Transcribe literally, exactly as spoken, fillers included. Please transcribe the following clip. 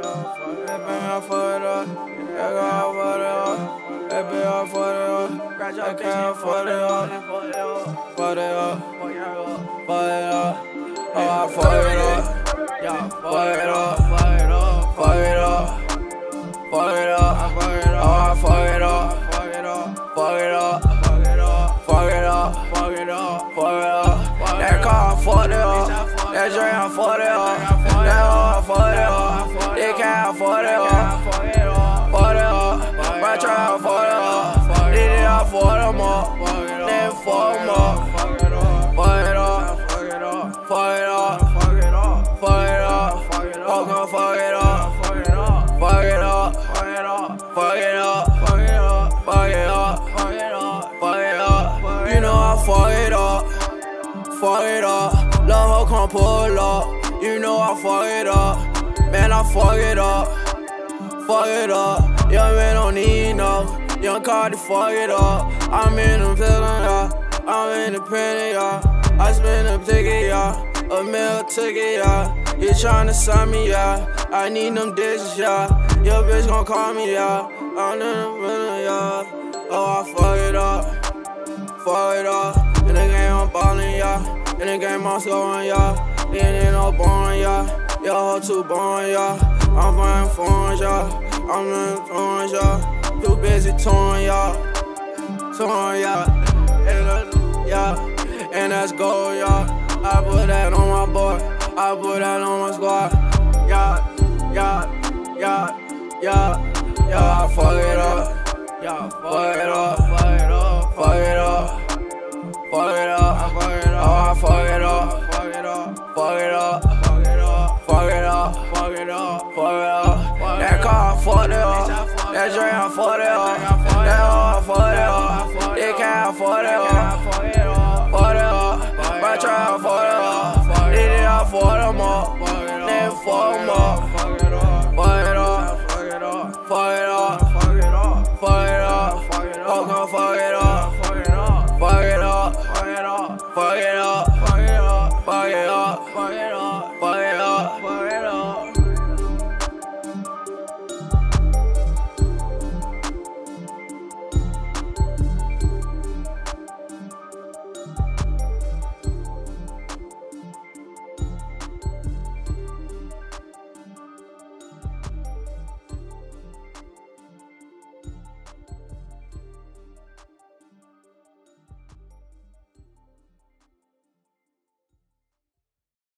That bang I fuck it up. That girl I fuck it up. That bitch I fuck it up. That cat I fuck it up. Fuck it up. Fuck it up. Oh, I fuck it up. Fuck it up. Fuck it up. Fuck it up. Fuck it up. Oh, I fuck it up. Fuck it up. Fuck it up. Fuck it up. Fuck it up. Fuck it up. Fuck it up. That car I fucked it up. That drink I fucked it up. That hoe I fucked it up. That cat I fucked it up. Fucked it up. My truck I fucked it up. This day I fucked them up. Then fuck them up. Fuck it up. Fuck it up. Fuck it up. Fuck it up. Fuck it up. Fuck it up. Fuck it up. Fuck it up. Fuck it up. Fuck it up. Fuck it up. Fuck it up. Fuck it up. Fuck it up. Fuck it up. Fuck it up. Fuck it up. You know I fuck it up. Fuck it up. Lil' hoe come pull up. You know I fuck it up. Man, I fuck it up. Fuck it up. Young man don't need no. Young Cardi fuck it up. I'm in the building, y'all. I'm in the penny, y'all. I spend a ticket, y'all. A meal ticket, y'all. You tryna sign me, y'all. I need them dishes, y'all. Your bitch gon' call me, y'all. I'm in the building, y'all. Oh, I fuck it up. Fuck it up. In the game, I'm ballin', y'all. In the game, I'm scoring, y'all. Then ain't no boring, y'all. Yo, hoe too boring, y'all. I'm buying phones, y'all. I'm in phones, y'all. Too busy touring, y'all. Touring, y'all. And, uh, yeah. And that's gold, y'all. I put that on my board. I put that on my squad. Yeah, yeah, yeah, yeah, yeah. I fuck it up. Yeah, fuck it up. Fuck it up. Fuck it up. Fuck it up. Fuck it up. Oh, I fuck it up. Fuck it up. Fuck it up. Fuck it up. Fuck it up. Fuck it up. Fuck it up. That car I fucked it up. That drink I fucked it up.